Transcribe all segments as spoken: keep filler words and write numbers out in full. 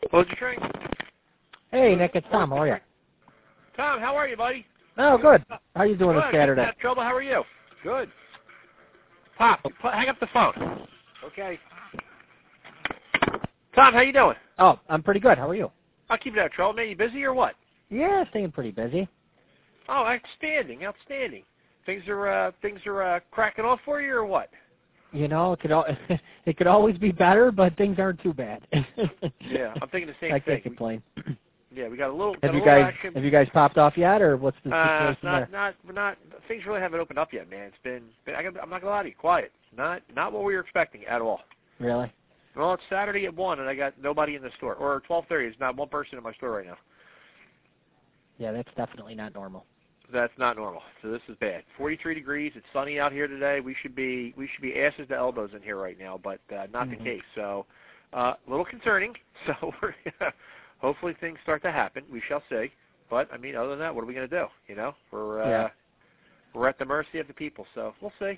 What did you drink? Hey, Nick, it's Tom. How are you? Tom, how are you, buddy? Oh, good. How you doing Good. this Saturday? Not trouble. How are you? Good. Pop, put, hang up the phone. Okay. Tom, how you doing? Oh, I'm pretty good. How are you? I'll keep it out of trouble. Man, you busy or what? Yeah, staying pretty busy. Oh, outstanding, outstanding. Things are uh, things are uh, cracking off for you or what? You know, it could al- it could always be better, but things aren't too bad. Yeah, I'm thinking the same I thing. can't complain. Yeah, we got a little. Have got you a little guys action. have you guys popped off yet, or what's the Uh, situation not, there? not, we're not. Things really haven't opened up yet, man. It's been. been I, I'm not gonna lie to you, quiet. Not, not what we were expecting at all. Really? Well, it's Saturday at one, and I got nobody in the store. Or twelve thirty. There's not one person in my store right now. Yeah, that's definitely not normal. That's not normal. So this is bad. forty-three degrees. It's sunny out here today. We should be we should be asses to elbows in here right now, but uh, not Mm-hmm. the case. So uh, a little concerning. So we're hopefully things start to happen. We shall see. But I mean, other than that, what are we going to do? You know, we're uh, Yeah. we're at the mercy of the people. So we'll see.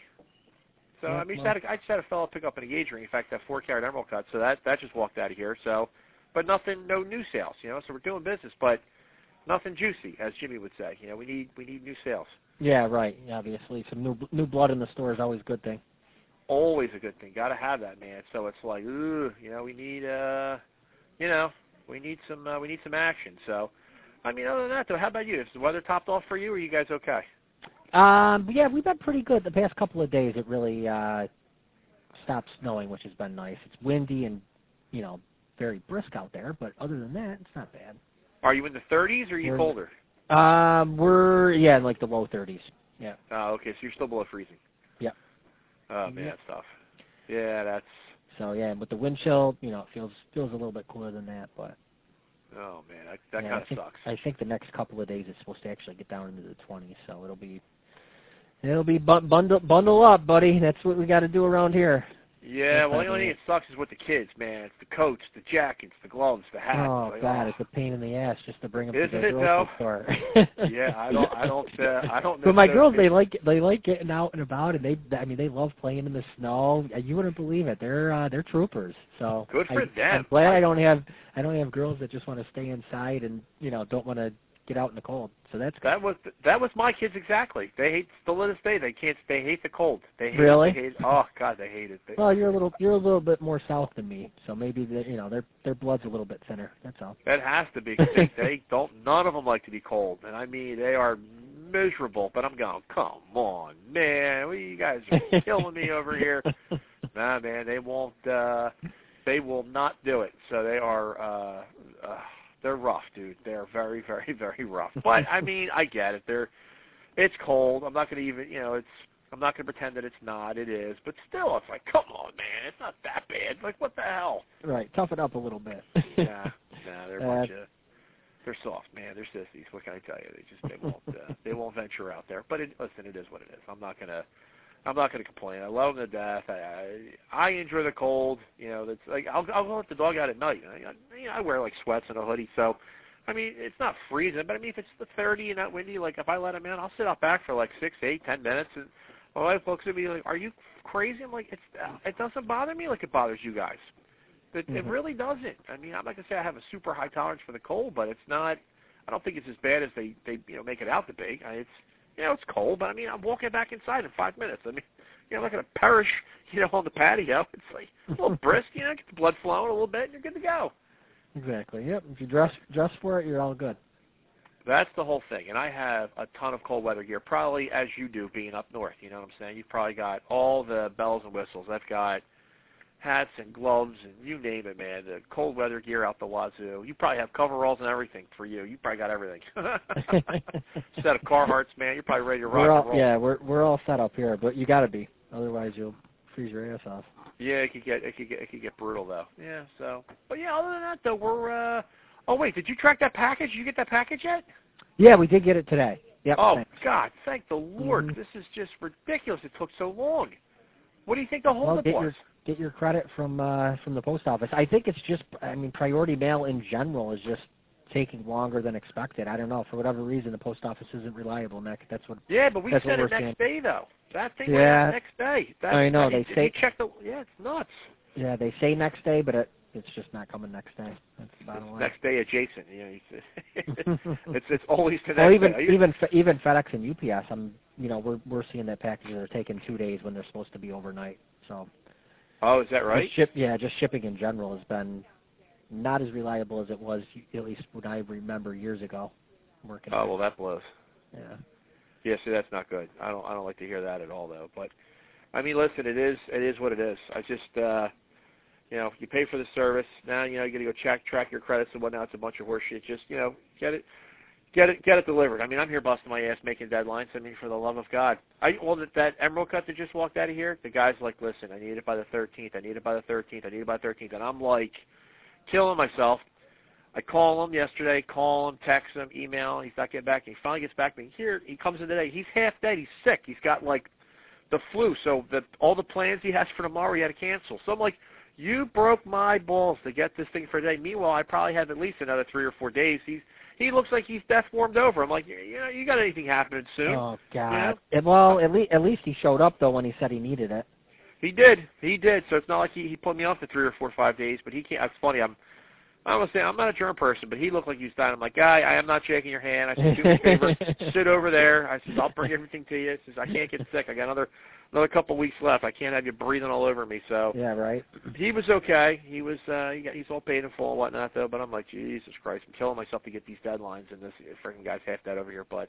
So Yeah, I mean, well. just had a, I just had a fellow pick up an engagement ring. In fact, that four carat emerald cut. So that that just walked out of here. So, but nothing, no new sales. You know, so we're doing business, but nothing juicy, as Jimmy would say. You know, we need we need new sales. Yeah, right. Obviously, some new new blood in the store is always a good thing. Always a good thing. Got to have that, man. So it's like, ooh, you know, we need, uh, you know, we need some uh, we need some action. So, I mean, other than that, though, how about you? Is the weather topped off for you, or are you guys okay? Um, but yeah, we've been pretty good the past couple of days. It really uh, stopped snowing, which has been nice. It's windy and, you know, very brisk out there, but other than that, it's not bad. Are you in the thirties, or are you We're- colder? Um, we're yeah, in like the low thirties. Yeah. Oh, okay, so you're still below freezing. Yep. Oh man, Yep. that's tough. Yeah, that's. So yeah, with the wind chill, you know, it feels feels a little bit cooler than that, but Oh man, that, that yeah, kind I of think, sucks. I think the next couple of days it's supposed to actually get down into the twenties, so it'll be it'll be bu- bundle bundle up, buddy. That's what we got to do around here. Yeah, That's well, the not only thing it. that sucks is with the kids, man. It's the coats, the jackets, the gloves, the hats. Oh like, God, oh. it's a pain in the ass just to bring them Isn't to the it, grocery though? store. Yeah, I don't, I don't, uh, I don't. But my girls, they necessarily- like they like getting out and about, and they, I mean, they love playing in the snow. You wouldn't believe it. They're uh, they're troopers. So Good for I, them. I'm glad I don't have I don't have girls that just want to stay inside and you know don't want to get out in the cold. So that's good. That was that was my kids exactly. They hate still to this day. They can't. They hate the cold. They hate Really? It, they hate, oh God, they hate it. They, Well, you're a little you're a little bit more south than me, so maybe the, you know their their blood's a little bit thinner. That's all. that has to be. 'Cause they, they don't. None of them like to be cold, and I mean they are miserable. But I'm going. Come on, man. Well, you guys are killing me over here. Nah, man. They won't. Uh, they will not do it. So they are. Uh, uh, they're rough, dude. They're very, very, very rough. But I mean, I get it. They're. It's cold. I'm not going to even. You know, it's. I'm not going to pretend that it's not. It is. But still, it's like, come on, man. It's not that bad. Like, what the hell? Right, toughen up a little bit. Nah, nah. They're a Uh, bunch of. They're soft, man. They're sissies. What can I tell you? They just they won't uh, they won't venture out there. But it, listen, it is what it is. I'm not gonna I'm not gonna complain. I love them to death. I I, I enjoy the cold. You know, that's like I'll I'll go let the dog out at night. I, I, you know, I wear like sweats and a hoodie, so I mean it's not freezing. But I mean if it's the thirty and not windy, like if I let him in, I'll sit out back for like six, eight, ten minutes, and my wife looks at me like, "Are you crazy?" I'm like, "It's uh, it doesn't bother me like it bothers you guys. It, Mhm. it really doesn't. I mean, I'm not gonna say I have a super high tolerance for the cold, but it's not." I don't think it's as bad as they, they you know make it out to be. I, it's you know it's cold, but I mean I'm walking back inside in five minutes. I mean you know I'm not going to perish you know on the patio. It's like a little brisk, you know, get the blood flowing a little bit, and you're good to go. Exactly. Yep. If you dress dress for it, you're all good. That's the whole thing. And I have a ton of cold weather gear, probably as you do, being up north. You know what I'm saying? You've probably got all the bells and whistles. I've got hats and gloves and you name it, man. The cold weather gear out the wazoo. You probably have coveralls and everything for you. You probably got everything. Set of Carhartts, man. You're probably ready to rock We're all, and roll. yeah, we're we're all set up here, but you got to be, otherwise you'll freeze your ass off. Yeah, it could get it could get it could get brutal though. Yeah. So, but yeah, other than that though, we're. uh Oh wait, did you track that package? Did you get that package yet? Yeah, we did get it today. Yep. Oh thanks. God, thank the Lord. Mhm. This is just ridiculous. It took so long. What do you think the Well, holdup get was? your get your credit from uh, from the post office. I think it's just, I mean, priority mail in general is just taking longer than expected. I don't know, for whatever reason, the post office isn't reliable, Nick. That's what. Yeah, but we That's said what it we're next seeing. day though. That thing went Yeah. out next day. That, I know, I mean, they if say- you check the. Yeah, it's nuts. Yeah, they say next day, but it it's just not coming next day. That's the bottom line. Next day adjacent. You know, it's it's, it's always the next well, even day. even even FedEx and U P S, I'm you know we're we're seeing that packages are taking two days when they're supposed to be overnight. So. Oh, is that right? Just ship, yeah, just shipping in general has been not as reliable as it was, at least when I remember years ago working. Oh well, that blows. Yeah. Yeah, see, that's not good. I don't I don't like to hear that at all, though. But I mean, listen, it is it is what it is. I just uh, you know, you pay for the service. Now you know you got to go check track your credits and whatnot. It's a bunch of horseshit. Just you know, get it. Get it, get it delivered. I mean, I'm here busting my ass making deadlines. I mean, for the love of God. I well, that, that Emerald Cut that just walked out of here, the guy's like, listen, I need it by the thirteenth. I need it by the thirteenth. I need it by the thirteenth. And I'm like, killing myself. I call him yesterday, call him, text him, email. He's not getting back. And he finally gets back to me. Here, he comes in today. He's half dead. He's sick. He's got like the flu. So the all the plans he has for tomorrow, he had to cancel. So I'm like, you broke my balls to get this thing for today. Meanwhile, I probably have at least another three or four days. He's He looks like he's death warmed over. I'm like, you know, you got anything happening soon? Oh God! You know? And, well, at least at least he showed up though when he said he needed it. He did. He did. So it's not like he he put me off for three or four or five days. But he can't. It's funny. I'm. I was saying I'm not a germ person, but he looked like he was dying. I'm like, guy, I am not shaking your hand. I said, do me a favor, sit over there. I said, I'll bring everything to you. I says, I can't get sick. I got another another couple weeks left. I can't have you breathing all over me. So yeah, right. He was okay. He was. Uh, he got, he's all paid in full and whatnot though. But I'm like, Jesus Christ, I'm killing myself to get these deadlines, and this freaking guy's half dead over here. But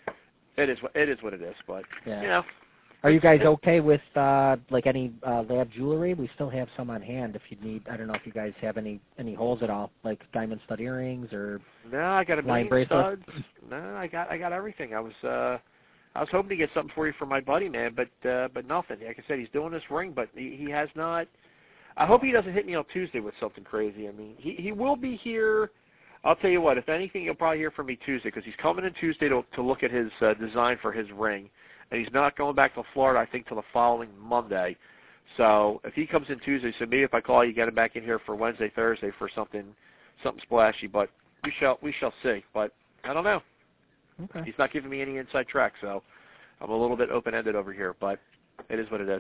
it is what it is. What it is. But yeah. you know. Are you guys okay with uh, like any uh, lab jewelry? We still have some on hand if you need. I don't know if you guys have any any holes at all, like diamond stud earrings or no. I got a million million bracelets. studs. No, I got I got everything. I was uh, I was hoping to get something for you for my buddy, man, but uh, but nothing. Like I said, he's doing this ring, but he, he has not. I hope he doesn't hit me on Tuesday with something crazy. I mean, he he will be here. I'll tell you what. If anything, you'll probably hear from me Tuesday because he's coming in Tuesday to to look at his uh, design for his ring. And he's not going back to Florida, I think, till the following Monday. So if he comes in Tuesday, so maybe if I call you, get him back in here for Wednesday, Thursday for something, something splashy. But we shall, we shall see. But I don't know. Okay. He's not giving me any inside track, so I'm a little bit open-ended over here. But it is what it is.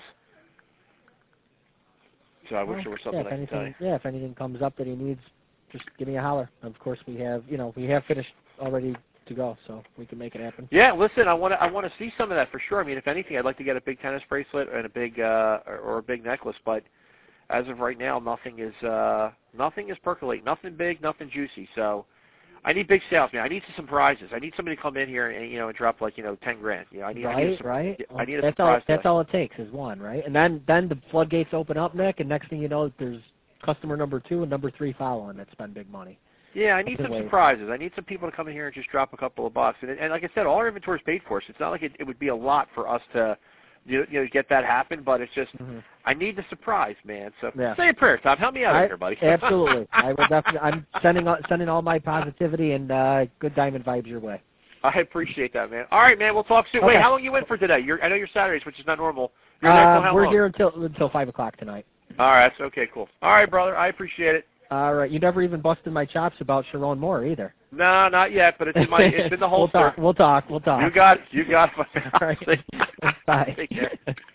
So I well, wish there was something yeah, I could anything, tell you. Yeah, if anything comes up that he needs, just give me a holler. Of course, we have, you know, we have finished already to go, so we can make it happen. Yeah, listen, I want to I want to see some of that for sure. I mean, if anything, I'd like to get a big tennis bracelet and a big uh, or, or a big necklace, but as of right now, nothing is uh, nothing is percolating, nothing big, nothing juicy. So I need big sales, man. I need some surprises. I need somebody to come in here and you know and drop like you know ten grand. You know, I need right, I need a, right. I need a that's surprise. all. That's all it takes is one, right? And then then the floodgates open up, Nick, and next thing you know, there's customer number two and number three following that spend big money. Yeah, I need some surprises. I need some people to come in here and just drop a couple of bucks. And, and like I said, all our inventory is paid for, so it's not like it, it would be a lot for us to, you know, get that happen. But it's just, mm-hmm. I need the surprise, man. So yeah. Say a prayer, Tom. Help me out I, here, buddy. Absolutely. I will definitely. I'm sending sending all my positivity and uh, good diamond vibes your way. I appreciate that, man. All right, man. We'll talk soon. Okay. Wait, how long you in for today? You're, I know you're Saturdays, which is not normal. You're uh, there till how we're long? here until until five o'clock tonight. All right. That's okay. Cool. All right, brother. I appreciate it. All right. You never even busted my chops about Sharon Moore either. No, not yet, but it's in my it's in the holster. we'll talk. We'll talk. We'll talk. You got it. You got it. All right. Bye. Take care.